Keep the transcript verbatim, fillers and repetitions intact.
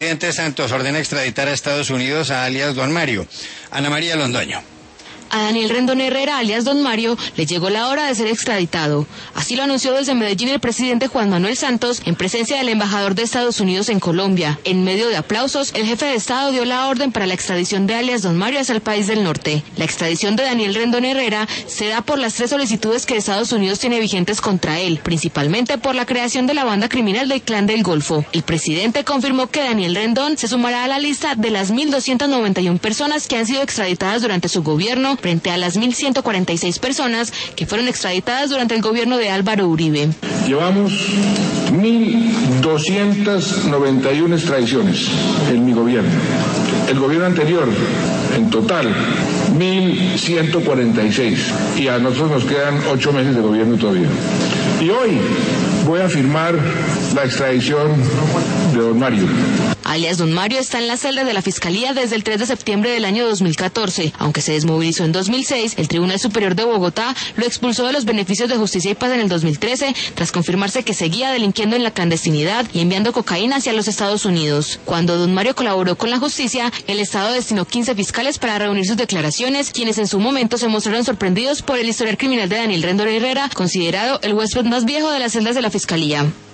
El presidente Santos ordena extraditar a Estados Unidos a alias Don Mario. Ana María Londoño. A Daniel Rendón Herrera, alias Don Mario, le llegó la hora de ser extraditado. Así lo anunció desde Medellín el presidente Juan Manuel Santos en presencia del embajador de Estados Unidos en Colombia. En medio de aplausos, el jefe de Estado dio la orden para la extradición de alias Don Mario hacia el país del norte. La extradición de Daniel Rendón Herrera se da por las tres solicitudes que Estados Unidos tiene vigentes contra él, principalmente por la creación de la banda criminal del Clan del Golfo. El presidente confirmó que Daniel Rendón se sumará a la lista de las mil doscientas noventa y una personas que han sido extraditadas durante su gobierno, frente a las mil ciento cuarenta y seis personas que fueron extraditadas durante el gobierno de Álvaro Uribe. Llevamos mil doscientas noventa y una extradiciones en mi gobierno. El gobierno anterior, en total, mil ciento cuarenta y seis. Y a nosotros nos quedan ocho meses de gobierno todavía. Y hoy voy a firmar la extradición de Don Mario. Alias Don Mario está en la celda de la Fiscalía desde el tres de septiembre del año dos mil catorce. Aunque se desmovilizó en dos mil seis, el Tribunal Superior de Bogotá lo expulsó de los beneficios de Justicia y Paz en el dos mil trece, tras confirmarse que seguía delinquiendo en la clandestinidad y enviando cocaína hacia los Estados Unidos. Cuando Don Mario colaboró con la justicia, el Estado destinó quince fiscales para reunir sus declaraciones, quienes en su momento se mostraron sorprendidos por el historial criminal de Daniel Rendón Herrera, considerado el huésped más viejo de las celdas de la Fiscalía.